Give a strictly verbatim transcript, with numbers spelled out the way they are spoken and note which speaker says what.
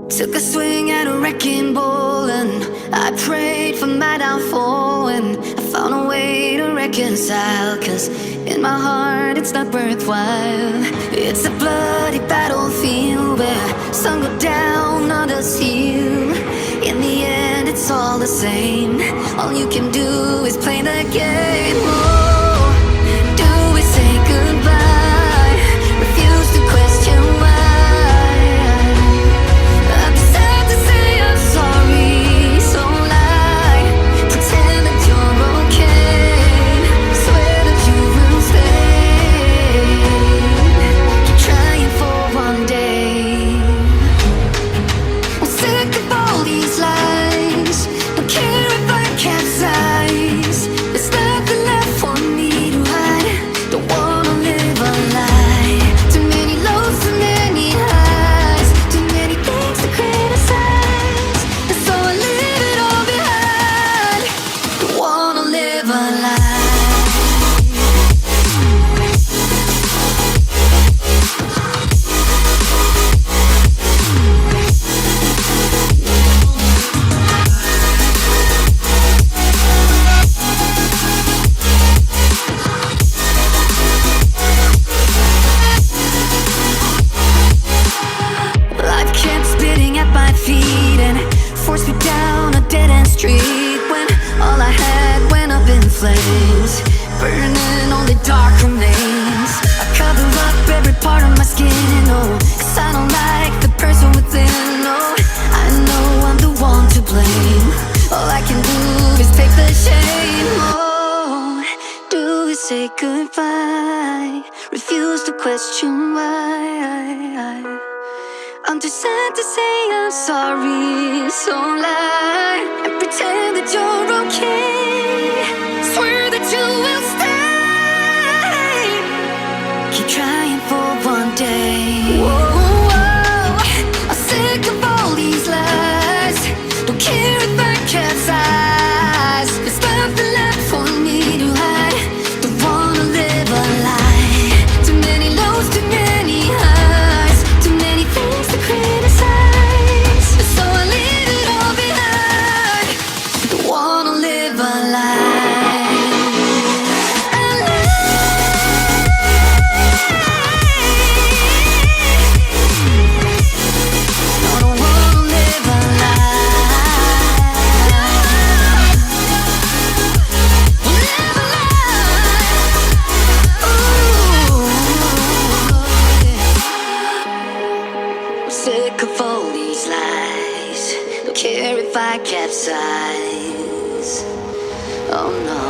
Speaker 1: Took a swing at a wrecking ball and I prayed for my downfall, and I found a way to reconcile, cause in my heart it's not worthwhile. It's a bloody battlefield where some go down, others heal. In the end it's all the same. All you can do is play the game. Oh, do we say goodbye? Refuse to question why. Burning only dark remains. I cover up every part of my skin, oh, cause I don't like the person within, oh. I know I'm the one to blame. All I can do is take the shame. Oh, do we say goodbye? Refuse to question why. I'm too sad to say I'm sorry, so lie and pretend that you're okay. Swear that you will stay. Keep trying for one day. Whoa, whoa, I'm sick of all these lies. Don't care if I capsize. There's nothing left for me to hide. Don't wanna live a lie. Too many lows, too many highs, too many things to criticize. So I leave it all behind. Don't wanna live a lie. Sick of all these lies. Don't care if I capsize. Oh no.